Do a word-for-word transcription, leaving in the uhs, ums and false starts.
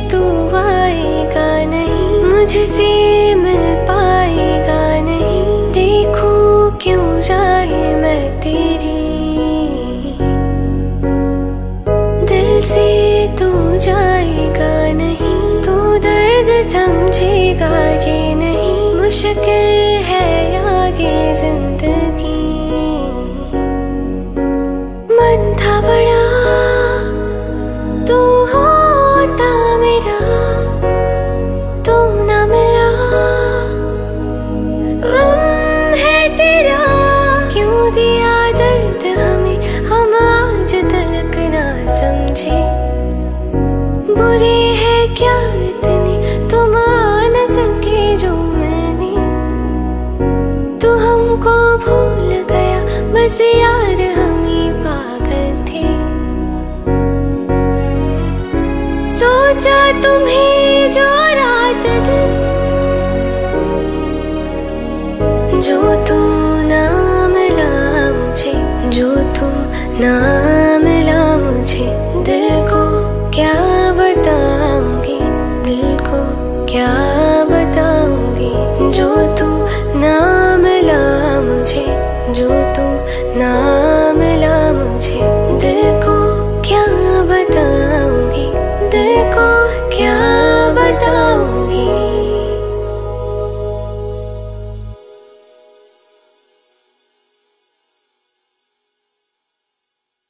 तू आएगा नहीं, मुझसे मिल पाएगा नहीं। देखूं क्यों राहे मैं तेरी, दिल से तू जाएगा नहीं। तू दर्द समझेगा ये नहीं, मुश्किल है आगे जिंदगी। मन था बड़ा तू होता मेरा, तू ना मिला गम है तेरा। क्यों दिया दर्द हमें, हम आज तक ना समझे। बुरे है क्या इतने तुम आ न सके जो मिलने। तू हमको भूल गया बस यार, हम ही पागल थे। सोचा तुम्हें जो रात दिन, जो तू ना मिला मुझे, जो तू ना मिला मुझे। दिल को क्या बताऊंगी, दिल को क्या बताऊंगी। जो तू ना मिला मुझे, जो